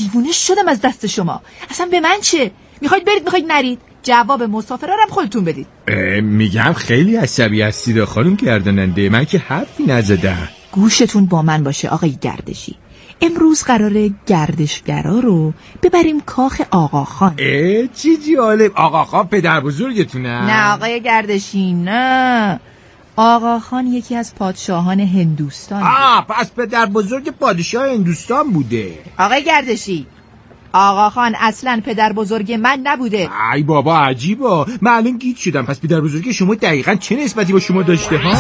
دیوونه شدم از دست شما. اصلا به من چه؟ میخواید برید میخواید نرید؟ جواب مسافرا رو خودتون بدید. میگم خیلی عصبی هستید خانم گرداننده، من که حرفی نزدم. گوشتون با من باشه آقای گردشی. امروز قراره گردشگرا رو ببریم کاخ آقاخان. چی جالب. آقاخان پدر بزرگتونه؟ نه آقای گردشی نه، آقاخان یکی از پادشاهان هندوستان. پس پدر بزرگ پادشاه هندوستان بوده. آقای گردشی، آقاخان اصلا پدر بزرگ من نبوده. ای بابا عجیبا، من الان گیج شدم. پس پدر بزرگ شما دقیقاً چه نسبتی با شما داشته ها؟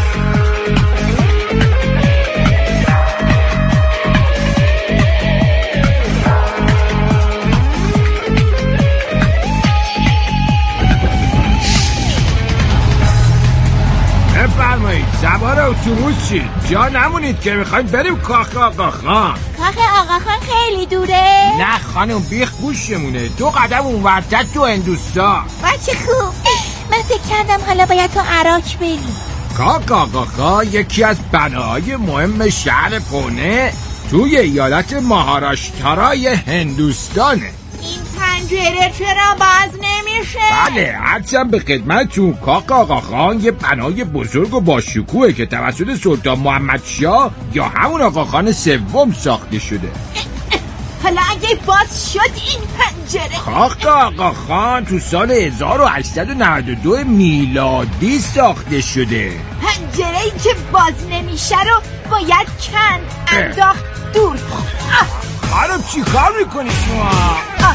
بفرمایید سوار اتوبوس شید، جا نمونید که میخوایم بریم کاخ آقاخان. کاخ آقاخان خیلی دوره؟ نه خانم بیخ گوشمونه، 2 قدم اونورتر تو هندوستان. چه خوب، من فکر کردم حالا باید تو عراق بریم. کاخ آقاخان یکی از بناهای مهم شهر پونه توی ایالت مهاراشترای هندوستانه. این پنجره چرا باز نمیشه؟ بله عرضم به خدمتتون، کاخ آقاخان یه بنای بزرگ و باشکوهه که توسط سلطان محمد شاه یا همون آقاخان سوم ساخته شده. حالا اگه باز شد این پنجره؟ کاخ آقاخان تو سال 1892 میلادی ساخته شده. پنجره‌ای که باز نمیشه رو باید کند، انداخت دور. خانم چی کار میکنی شما؟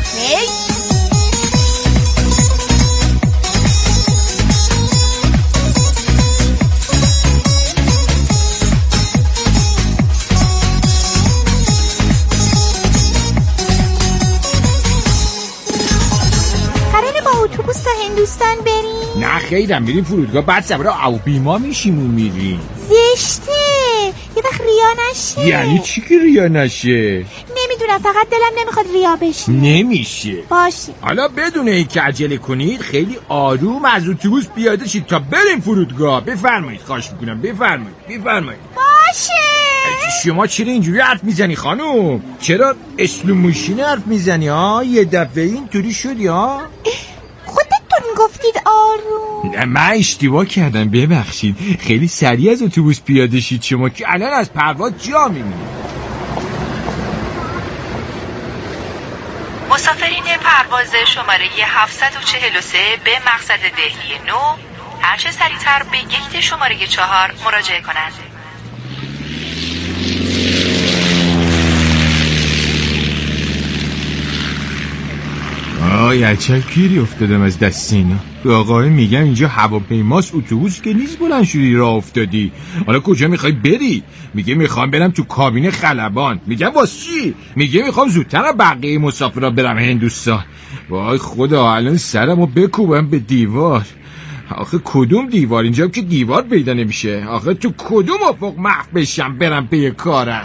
قراره با اتوبوس تا هندوستان بریم؟ نه خیرم میریم فرودگاه، بعد سوار هواپیما میشیم و میریم. زشته، یه وقت ریا نشه. یعنی چی که ریا نشه؟ نمیدونم، فقط دلم نمیخواد ریا بشی. نمیشه. باشه. حالا بدون اینکه عجله کنید خیلی آروم از اتوبوس پیاده شید تا بریم فرودگاه. بفرمایید، خواهش میکنم بفرمایید. باشه. شما چرا اینجوری حرف میزنی خانوم؟ چرا اسلوموشینه حرف میزنی ها؟ یه دفعه اینطوری شدی ها؟ خودتون گفتید آروم. نه من اشتباه کردم، ببخشید. خیلی سریع از اتوبوس پیاده شید شما که الان از پرواز جا میمونید. مسافرین پرواز شماره 743 به مقصد دهلی 9 هرچه سریعتر به گیت شماره 4 مراجعه کنند. عجب گیری افتادم از دست اینا. به آقای میگم اینجا هواپیماست، اتوبوس که نیست بلند شدی راه افتادی. حالا کجا میخوای بری؟ میگه میخوام برم تو کابین خلبان. میگم واسه چی؟ میگه میخوام زودتر بقیه مسافرا برم هندوستان. وای خدا، الان سرمو بکوبم به دیوار. آخه کدوم دیوار؟ اینجا که دیوار پیدا نمیشه. آخه تو کدوم افق محو بشم برم پی کارم؟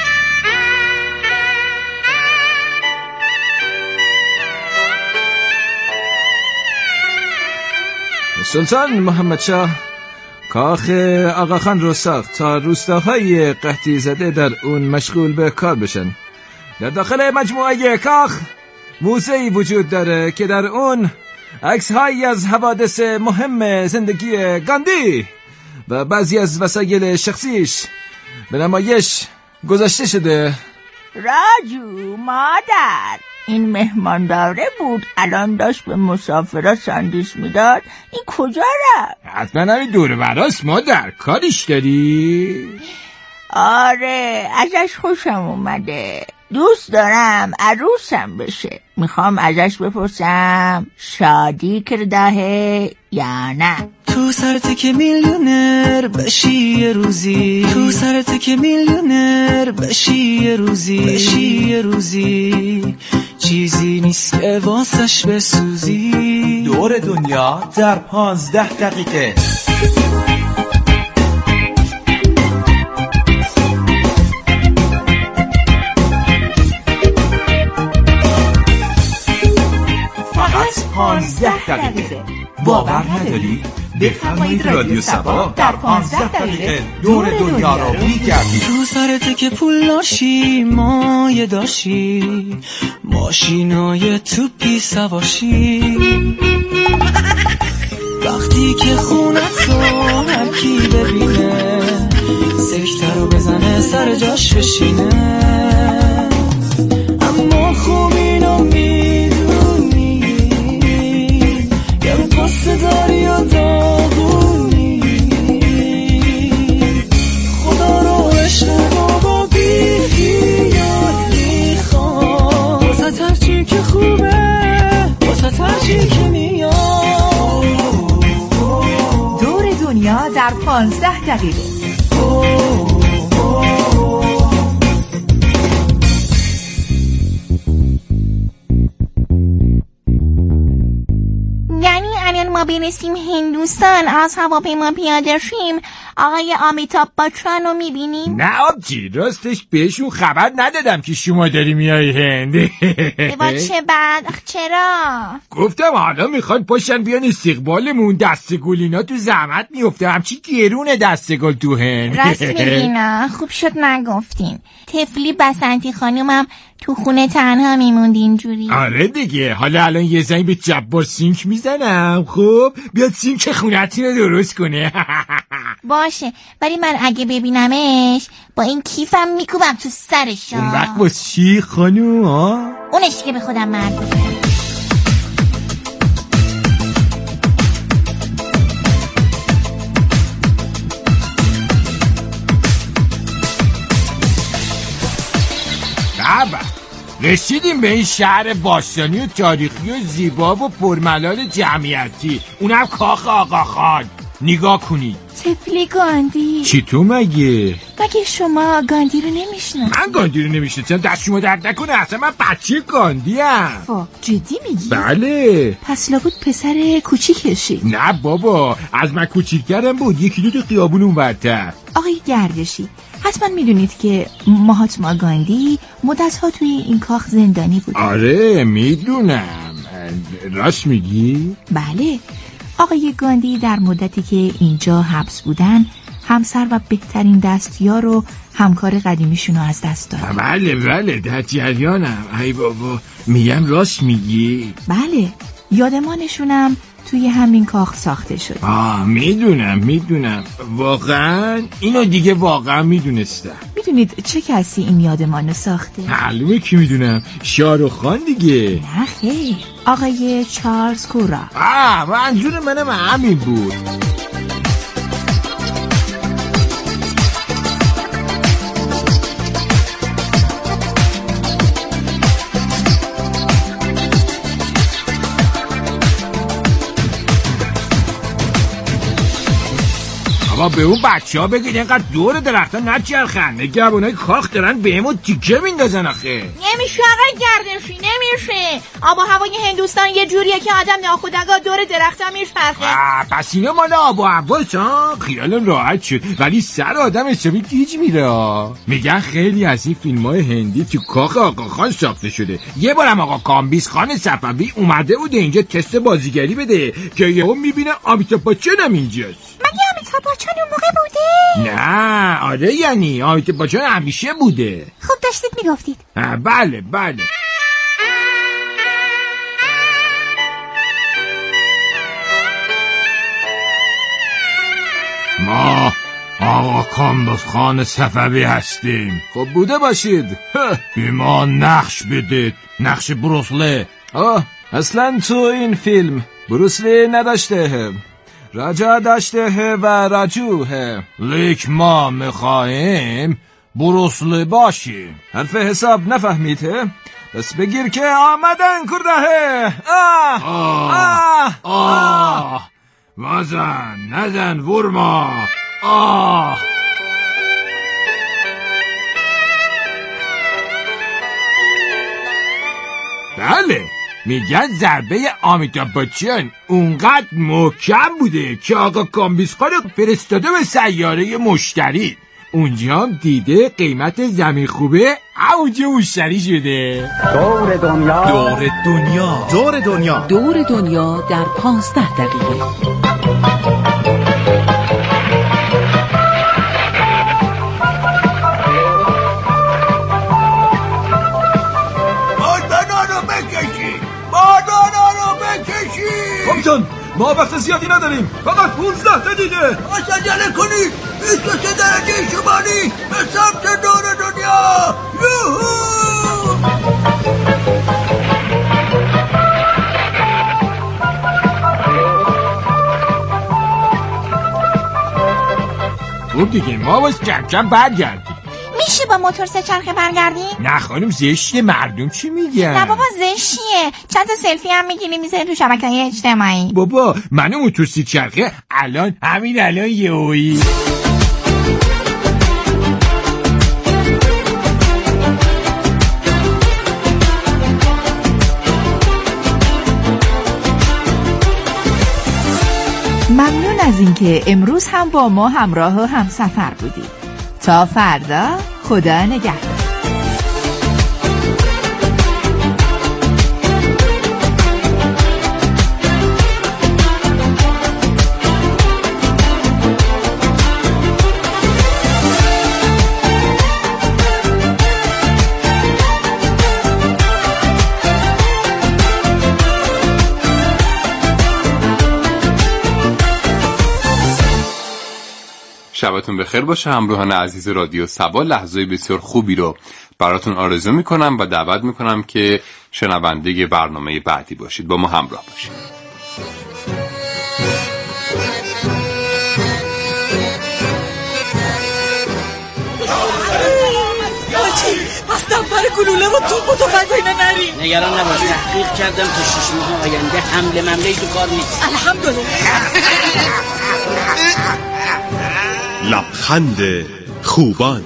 سلطان محمد شاه کاخ آقاخان رو ساخت تا روستاهای قحطی زده در اون مشغول به کار بشن. در داخل مجموعه کاخ موزه‌ای وجود داره که در اون عکس‌هایی از حوادث مهم زندگی گاندی و بعضی از وسایل شخصیش به نمایش گذاشته شده. راجو مادر، این مهمانداره بود الان داشت به مسافرها ساندویچ میداد. این کجا رفت؟ حتما همین دوره براست مادر. کاریش داری؟ آره ازش خوشم اومده، دوست دارم عروسم بشه. میخوام ازش بپرسم شادی کردهه یا نه. تو سرت که میلیونر بشی یه روزی، تو سرت که میلیونر بشی یه روزی، بشی یه روزی، چیزی نیست که واسش بسوزی. دور دنیا در 15 دقیقه. فقط 15 دقیقه. باور نداری؟ بفرمایید رادیو سبا در 15 دقیقه دور دنیا را می‌گردید. رو سرت که پول داشتی مایه داشتی ماشینای توپی سواشی وقتی که خونت رو هر کی ببینه سکته رو بزنه سر جاش بشینه اما خوب اینو میدونی یه پاس داری و داغونی خدا رو عشق بابا بیاد میخواد واسه هرچی که خوبه واسه هرچی که میاد دور دنیا در 15 دقیقه. یعنی الان ما برسیم هندوستان از هواپیما پیاده شیم آقای آمیتاب بچن رو میبینیم؟ نه آبجی، راستش بهشون خبر ندادم که شما داری میای هند. با چه بعد؟ چرا؟ گفتم حالا میخوان پاشن بیان استقبالمون. دستگل اینا تو زحمت میفته، همچی گرونه دستگل تو هند. راست میگینا، خوب شد نگفتین. طفلی بسنتی خانومم تو خونه تنها میموند اینجوری. آره دیگه، حالا الان یه زنگ به جبار سینک میزنم، خب بیاد سینک خونتی رو درست کنه. باشه، ولی من اگه ببینمش با این کیفم میکوبم تو سرش. اون وقت با چی خانوم ها؟ اونش که به خودم مربوطه. رسیدیم به این شهر باستانی و تاریخی و زیبا و پرملال جمعیتی، اونم کاخ آقاخان. نگاه کنید. طفلی گاندی. چی تو مگه شما گاندی رو نمیشناسید؟ من گاندی رو نمیشناسم، دست شما درد نکنه، اصلا من بچه گاندی ام. خب جدی میگی؟ بله. پس لابد پسر کوچیکشی. نه بابا، از من کوچیک‌ترم بود، یکی دو تا خیابون اونورتر. آقای گردشی، حتما میدونید که مهاتما گاندی مدت‌ها توی این کاخ زندانی بود. آره میدونم. راست میگی؟ بله، آقای گاندی در مدتی که اینجا حبس بودن همسر و بهترین دستیار و همکار قدیمیشون رو از دست دادن. بله در جریانم. ای بابا، میگم راست میگی؟ بله، یادمانشونم توی همین کاخ ساخته شد. میدونم. واقعا اینو دیگه واقعا میدونستم. میدونید چه کسی این یادمانو ساخته؟ معلومه کی میدونم، شاهرخ خان دیگه. نه خیر، آقای چارلز کورا. منظور منم همین بود. اما به اون بچه ها بگید اینقدر دور درخت ها نچرخن، نگهبانای کاخ دارن بهمون تیکه میندازن آخه. نمیشه آقای گردشی، نمیشه. آب و هوای هندوستان یه جوریه که آدم ناخودآگاه دور درخت ها میچرخه. پس اینا مال آب و هواست ها؟ خیالم راحت شد، ولی سر آدم حسابی گیج میره. میگن خیلی از این فیلم های هندی تو کاخ آقاخان ساخته شده. یه بارم آقا کامبیز خان صفوی اومده بود اینجا تست بازیگری بده که یهو میبینه آمیتاب بچن هم اینجاست. مگه آمیتاب بچن اون موقع بوده؟ نه آره، یعنی آمیتاب بچن همیشه بوده. خب داشتید میگفتید. بله. ما آقا کامبیز خان صفوی هستیم. خب بوده باشید. به ما نقش بدید، نقش بروسلی. اصلا تو این فیلم بروسلی نداشته، رجا داشته و رجوه. لیک ما میخواهیم بروسلی باشیم. حرف حساب نفهمیده؟ بس بگیر که آمدن کرده. نزن ورما. بله، میگن ضربه آمیتاب بچن اونقدر محکم بوده که آقا کامبیز خان فرستاده به سیاره مشتری. اونجا هم دیده قیمت زمین خوبه، اونجا مشتری شده. دور دنیا در 15 دقیقه. بکشید. کاپیتان ما وقت زیادی نداریم، فقط 15 دقیقه. عجله کنید. 23 درجه شمالی به سمت دور دنیا. یوهو. خوب دیگه ما باز کم کم برگردیم. میشه با موتور سه چرخه برگردیم؟ نه خانم زشته، مردم چی میگن؟ نه بابا زشتیه. چند تا سلفی هم میگیریم میذاریم تو شبکه‌های اجتماعی. بابا منو موتور سه چرخه همین الان یهویی. ممنون از اینکه امروز هم با ما همراه و همسفر بودید. تا فردا، خدا نگهدار. شبتون بخیر باشه همراهان عزیز رادیو صبا. لحظه بسیار خوبی رو براتون آرزو میکنم و دعوت میکنم که شنونده برنامه بعدی باشید. با ما همراه باشید. پس دنبال گلوله و توپ و تفنگ اینا نریم. نگران نباش، تحقیق کردم تا 6 ماه آینده حمله ممله‌ای تو کار نیست. الحمدلله. لبخند خوبان.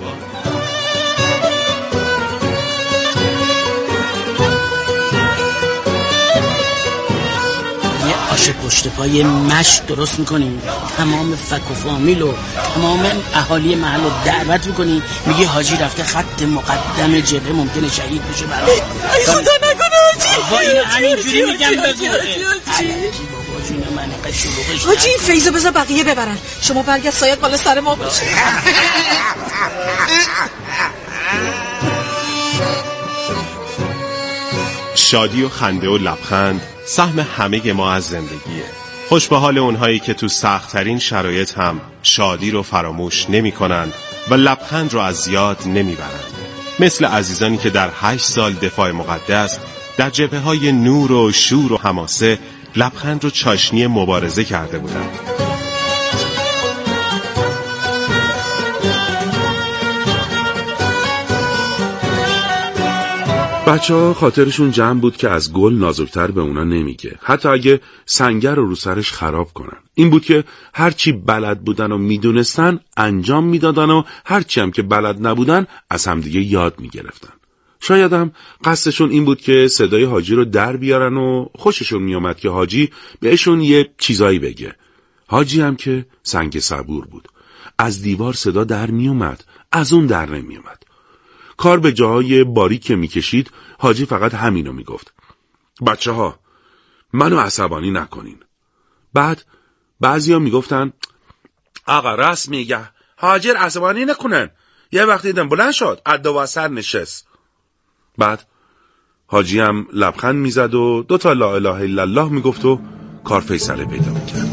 یه آش پشت پای مشت درست میکنیم، تمام فک و فامیل و تمام اهالی محل رو دعوت میکنیم، میگه حاجی رفته خط مقدم جبهه ممکنه شهید بشه. ای خدا نکنه حاجی. با اینو همینجوری میگم بگو. حاجی این فیضو بذار بقیه ببرن، شما برگرد سایت بالا سر ما باشه. شادی و خنده و لبخند سهم همه ما از زندگیه. خوش به حال اونهایی که تو سخت‌ترین شرایط هم شادی رو فراموش نمی کنند و لبخند رو از یاد نمی برند. مثل عزیزانی که در 8 سال دفاع مقدس در جبهه‌های نور و شور و حماسه لبخند رو چاشنی مبارزه کرده بودند. بچه‌ها خاطرشون جمع بود که از گل نازکتر به اونا نمیگه، حتی اگه سنگر رو سرش خراب کنن. این بود که هرچی بلد بودن و میدونستن انجام میدادن و هرچی هم که بلد نبودن از همدیگه یاد میگرفتن. شاید هم قصدشون این بود که صدای حاجی رو در بیارن و خوششون میومد که حاجی بهشون یه چیزایی بگه. حاجی هم که سنگ صبور بود. از دیوار صدا در میومد، از اون در نمیومد. کار به جاهای باریک که میکشید حاجی فقط همینو میگفت: بچه‌ها منو عصبانی نکنین. بعد بعضیا میگفتن: آقا راست میگه، حاجی عصبانی نکنن. یه وقت دیدم بلند شد عدو سر نشست. بعد حاجی هم لبخند میزد و 2 تا لا اله الا الله میگفت و کار فیصله پیدا میکرد.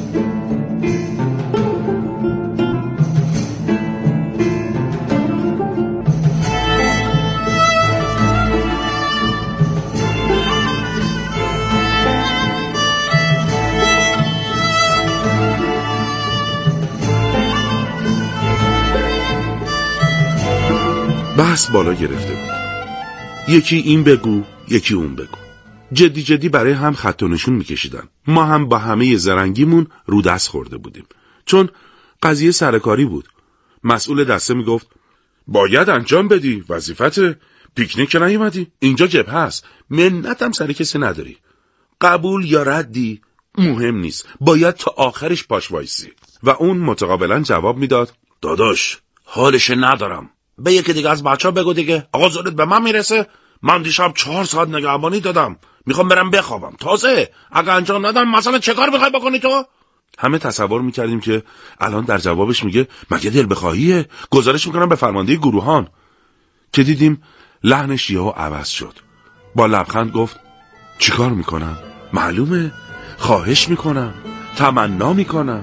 بحث بالا گرفته بود. یکی این بگو، یکی اون بگو. جدی برای هم خط و نشون میکشیدن. ما هم با همه زرنگیمون رو دست خورده بودیم. چون قضیه سرکاری بود. مسئول دسته میگفت: باید انجام بدی، وظیفته. پیکنیک که نیومدی؟ اینجا جبهه هست. منتم سر کسی نداری. قبول یا ردی مهم نیست. باید تا آخرش پاش وایسی. و اون متقابلا جواب میداد: داداش حالش ندارم. به یکی دیگه از بچه‌ها بگو دیگه. آقا زورت به من میرسه؟ من دیشب 4 ساعت نگهبانی دادم. میخوام برم بخوابم. تازه اگه انجام ندم مثلا چه کار میخوای بکنی تو؟ همه تصور میکردیم که الان در جوابش میگه مگه دل بخواهیه؟ گزارش میکنم به فرمانده گروهان. که دیدیم لحنش یهو عوض شد. با لبخند گفت: چیکار میکنم؟ معلومه خواهش میکنم، تمنا میکنم.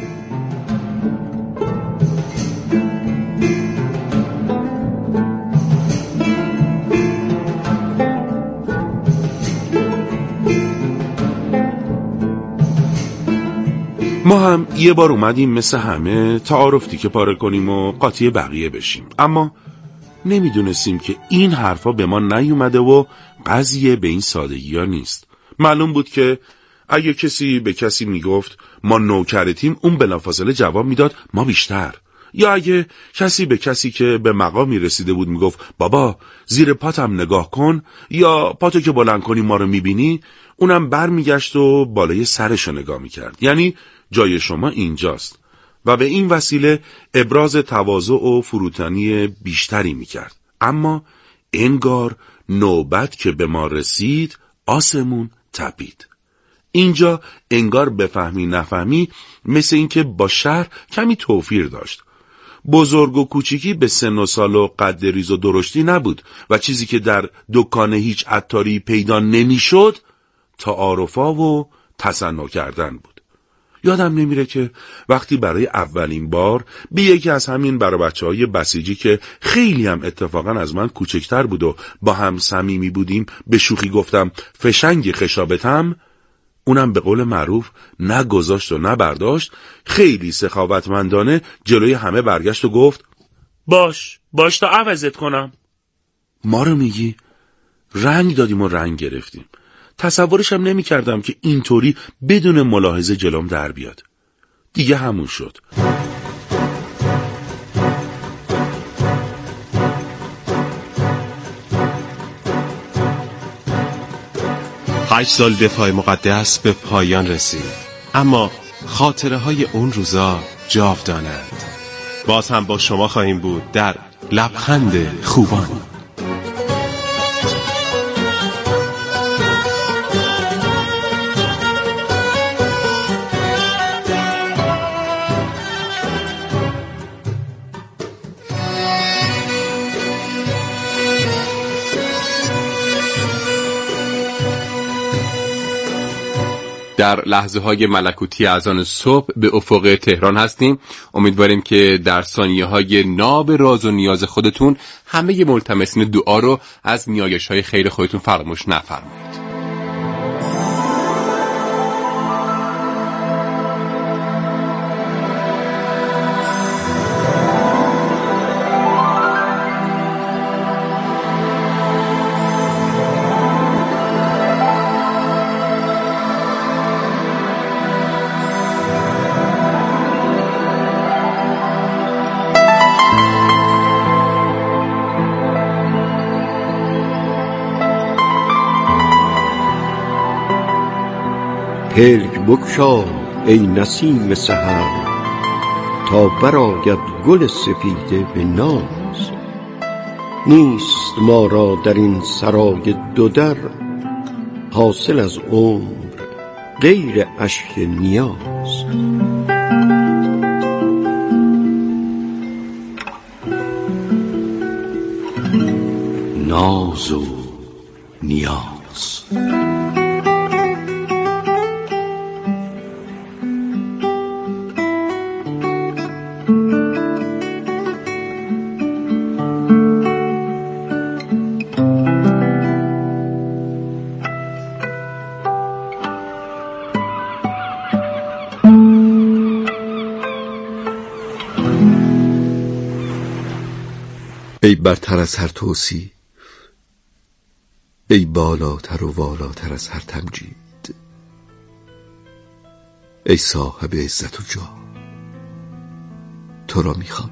ما هم یه بار اومدیم مثل همه تعارف تیکه پاره کنیم و قاطی بقیه بشیم، اما نمیدونستیم که این حرفا به ما نیومده و قضیه به این سادگی ها نیست. معلوم بود که اگه کسی به کسی میگفت ما نوکرتیم، اون بلافاصله جواب میداد ما بیشتر. یا اگه کسی به کسی که به مقامی رسیده بود میگفت بابا زیر پاتم نگاه کن، یا پاتو که بلند کنی ما رو میبینی، اونم بر میگشت و بالای سرشو نگاه میکرد. یعنی جای شما اینجاست. و به این وسیله ابراز تواضع و فروتنی بیشتری میکرد. اما انگار نوبت که به ما رسید آسمون تپید. اینجا انگار بفهمی نفهمی مثل این که با شهر کمی توفیر داشت. بزرگ و کوچیکی به سن و سال و قد ریز و درشتی نبود و چیزی که در دکان هیچ عطاری پیدا نمیشد تعارفا و تصنع کردن بود. یادم نمیره که وقتی برای اولین بار به یکی از همین برا بچه‌های بسیجی که خیلی هم اتفاقا از من کوچکتر بود و با هم صمیمی بودیم به شوخی گفتم فشنگ خشابتم، اونم به قول معروف نه گذاشت و نه برداشت، خیلی سخاوتمندانه جلوی همه برگشت و گفت باش تا عوضت کنم. ما رو میگی؟ رنگ دادیم و رنگ گرفتیم. تصورش هم نمی کردم که اینطوری بدون ملاحظه جلوم در بیاد. دیگه همون شد. 8 سال دفاع مقدس به پایان رسید، اما خاطره های اون روزا جاودانند. باز هم با شما خواهیم بود در لبخند خوبان. در لحظه های ملکوتی اذان صبح به افق تهران هستیم. امیدواریم که در ثانیه های ناب راز و نیاز خودتون همه ملتمسین دعا رو از نیایش های خیر خودتون فراموش نفرمایید. پلک بگشا ای نسیم سحر، تا برآید گل سپیده به ناز. نیست ما را در این سرای دو در، حاصل از عمر غیر اشک نیاز. ناز و نیاز. ای برتر از هر توصیف، ای بالاتر و والاتر از هر تمجید، ای صاحب عزت و جاه، تو را میخوانم،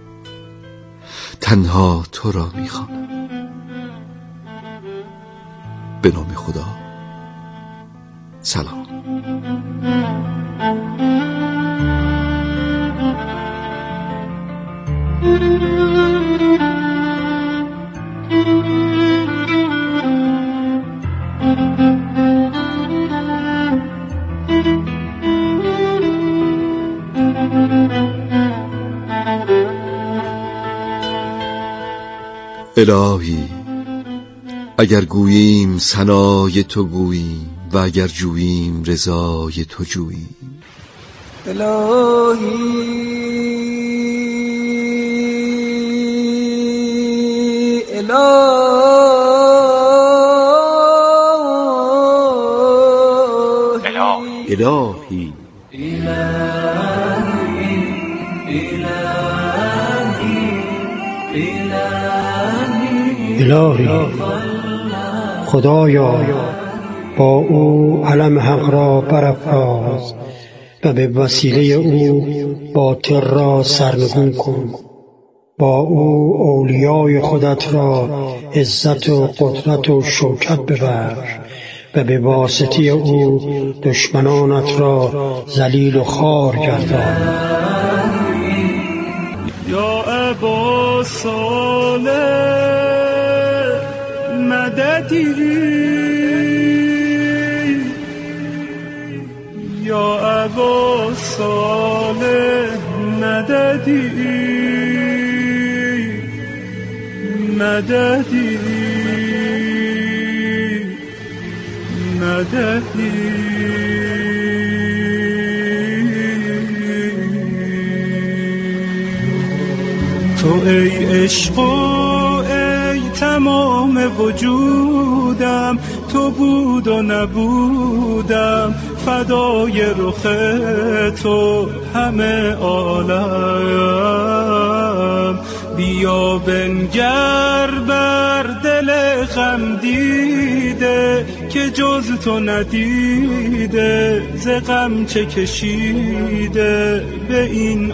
تنها تو را میخوانم. به نام خدا، سلام. الهی اگر گوییم ثنای تو گوییم، و اگر جوییم رضای تو جوییم. الهی الهی خدایا با او علم حق را برافراز و به وسیله او باطل را سرنگون کن. با او اولیای خودت را عزت و قدرت و شوکت ببخش و به واسطه او دشمنانت را ذلیل و خوار گردان. یا ابا صالح مددی، یا ابا صالح مددی مددی مددی. تو ای عشق و ای تمام وجودم، تو بود و نبودم فدای رخ تو همه عالم. بیا بنگر بر دل غم دیده که جز تو ندیده، ز غم چه کشیده به این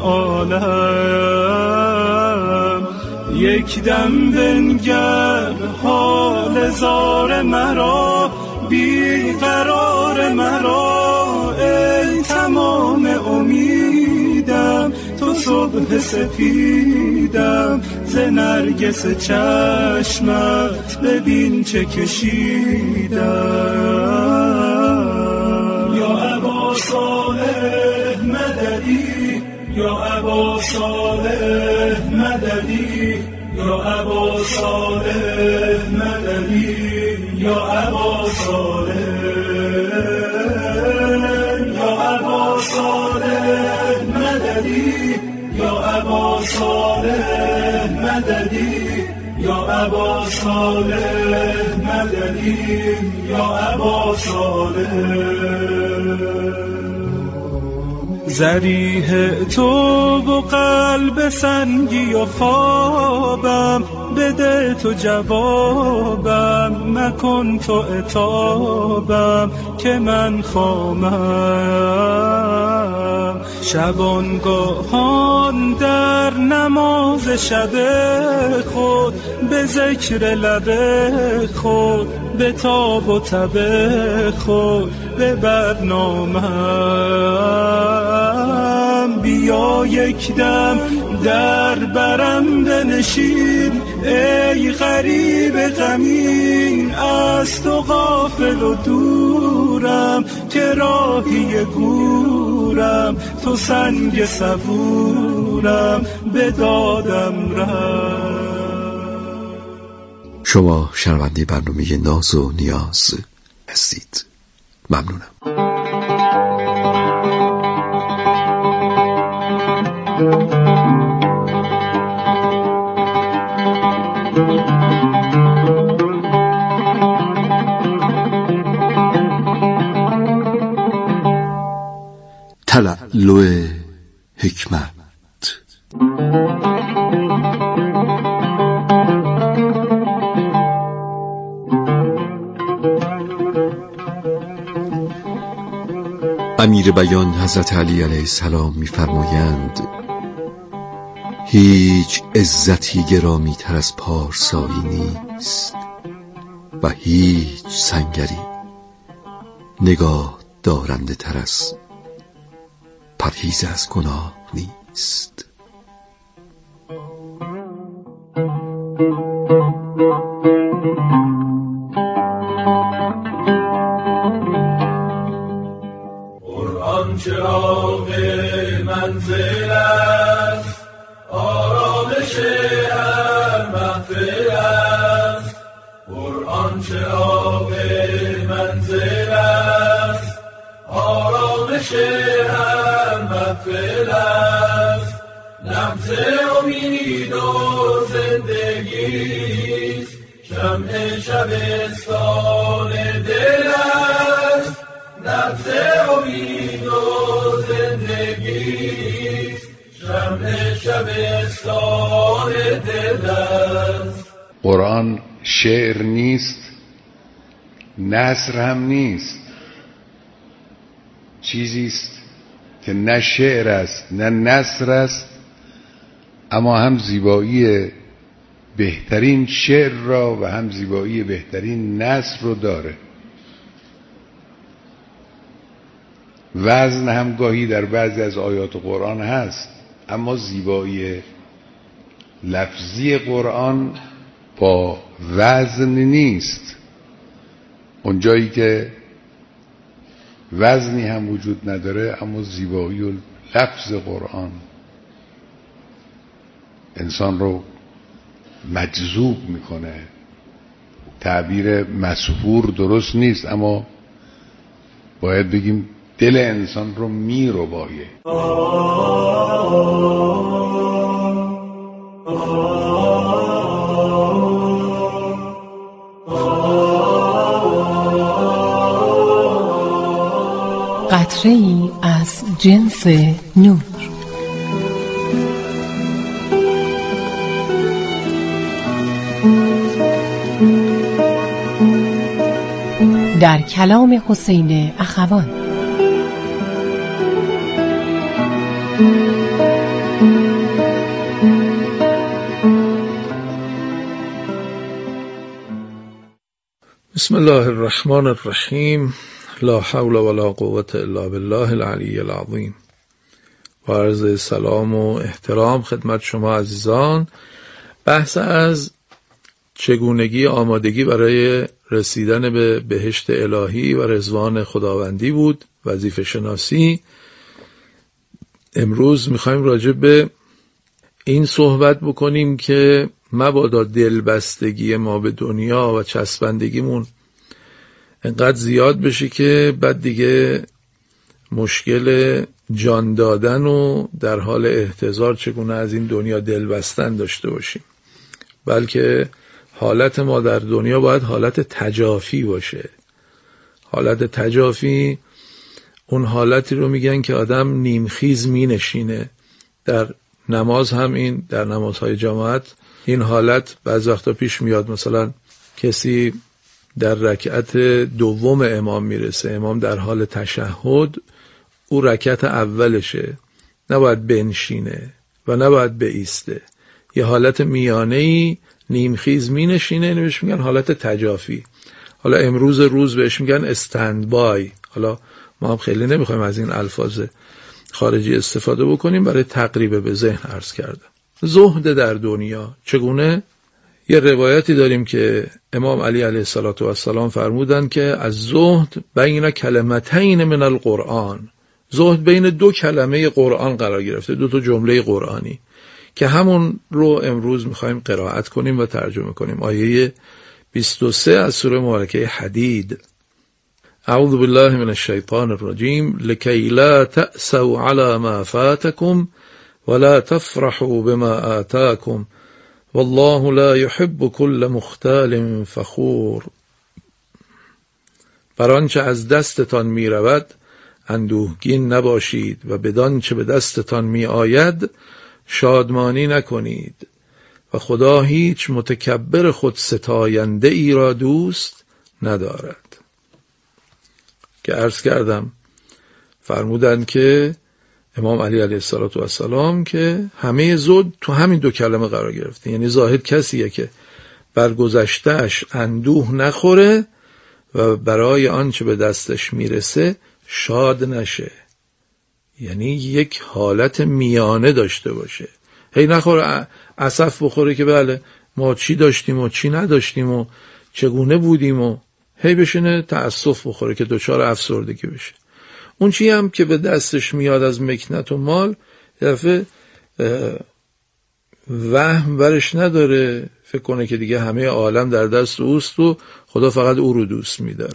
عالم. یک دم بنگر حال زار مرا، بیقرار مرا ای تمام امیدم. تو صبح سپیدم ز نرگس چشمت، ببین چه کشیدم. یا ابا صالح مددی، یا ابا صالح مددی، یا ابا صالح مددی، یا ابا صالح، یا ابا صالح مددی، یا ابا صالح مددی، یا ابا صالح مددی، یا ابا صالح. ذریح تو و قلب سنگی و خوابم، بده تو جوابم، مکن تو عتابم که من خامم. شبانگاهان در نماز شب خود، به ذکر لب خود، به تاب و تب خود، به برنامم. بیا یک دم در برم بنشین ای غریب غمین، از تو غافل و دورم که راهی گورم. تو سنگ صبورم به دادم رم. شما شنونده برنامه ناز و نیاز هستید. ممنونم. تلالو حکمت. امیر بیان حضرت علی علیه السلام می‌فرمایند هیچ عزتی گرامی تر از پارسایی نیست و هیچ سنگری نگاه دارنده تر از پرهیز از گناه نیست. قرآن چراغ منزل است، آرامش هر محفل است. قرآن چراغ منزل است، رمز امید و زندگی، شمع شبستان دل است، رمز امید و زندگی، شمع شبستان دل است. قرآن شعر نیست، نثر هم نیست، چیزی است که نه شعر است نه نثر است، اما هم زیبایی بهترین شعر را و هم زیبایی بهترین نثر رو داره. وزن هم گاهی در بعضی از آیات قرآن هست، اما زیبایی لفظی قرآن با وزن نیست. اونجایی که وزنی هم وجود نداره اما زیبایی و لفظ قرآن انسان رو مجذوب میکنه. تعبیر مسحور درست نیست، اما باید بگیم دل انسان رو میربایه. قطره‌ای از جنس نور. در کلام حسین اخوان. بسم الله الرحمن الرحیم. لا حول ولا قوة الا بالله العلی العظیم. و عرض سلام و احترام خدمت شما عزیزان. بحث از چگونگی آمادگی برای رسیدن به بهشت الهی و رضوان خداوندی بود، وظیفه شناسی. امروز میخوایم راجع به این صحبت بکنیم که مبادا دلبستگی ما به دنیا و چسبندگیمون انقدر زیاد بشه که بعد دیگه مشکل جان دادن و در حال احتضار چگونه از این دنیا دل بستن داشته باشیم، بلکه حالت ما در دنیا باید حالت تجافی باشه. حالت تجافی اون حالتی رو میگن که آدم نیمخیز می نشینه. در نماز هم این، در نمازهای جماعت این حالت بعض وقتا پیش میاد. مثلا کسی در رکعت دوم امام میرسه، امام در حال تشهد، او رکعت اولشه، نباید بنشینه و نباید بایسته، یه حالت میانه‌ای نیمخیز می نشینه، بهش میگن حالت تجافی. حالا امروز روز بهش میگن استند بای. حالا ما هم خیلی نمیخوایم از این الفاظ خارجی استفاده بکنیم، برای تقریب به ذهن عرض کردم. زهد در دنیا چگونه؟ یه روایتی داریم که امام علی علیه السلام فرمودن که از زهد بین کلمتین من القرآن، زهد بین دو کلمه قرآن قرار گرفته، دو تا جمله قرآنی که همون رو امروز میخوایم قرائت کنیم و ترجمه کنیم. آیه 23 از سوره مبارکه حدید. اعوذ بالله من الشیطان الرجیم. لکی لا تأسوا على ما فاتکم ولا تفرحوا بما آتاکم والله لا يحب كل مختال فخور. بر آنچه از دستتان می رود اندوهگین نباشید و بدان چه به دستتان می آید شادمانی نکنید و خدا هیچ متکبر خود ستاینده ای را دوست ندارد. که عرض کردم فرمودند که امام علی علیه السلام که همه زهد تو همین دو کلمه قرار گرفته. یعنی زاهد کسیه که بر گذشته‌اش اندوه نخوره و برای آنچه به دستش میرسه شاد نشه. یعنی یک حالت میانه داشته باشه. هی نخوره اسف بخوره که بله ما چی داشتیم و چی نداشتیم و چگونه بودیم و هی بشینه تأسف بخوره که دچار افسردگی بشه. اون چی هم که به دستش میاد از مکنت و مال یه دفعه وهم برش نداره، فکر کنه که دیگه همه عالم در دست اوست و خدا فقط او رو دوست میداره.